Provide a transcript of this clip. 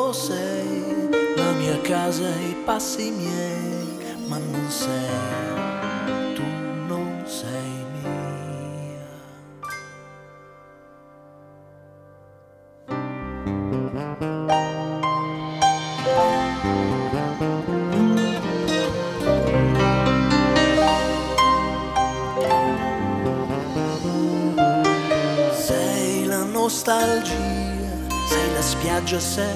sei la mia casa e i passi miei, ma non sei, tu non sei mia. Sei la nostalgia, sei la spiaggia, sei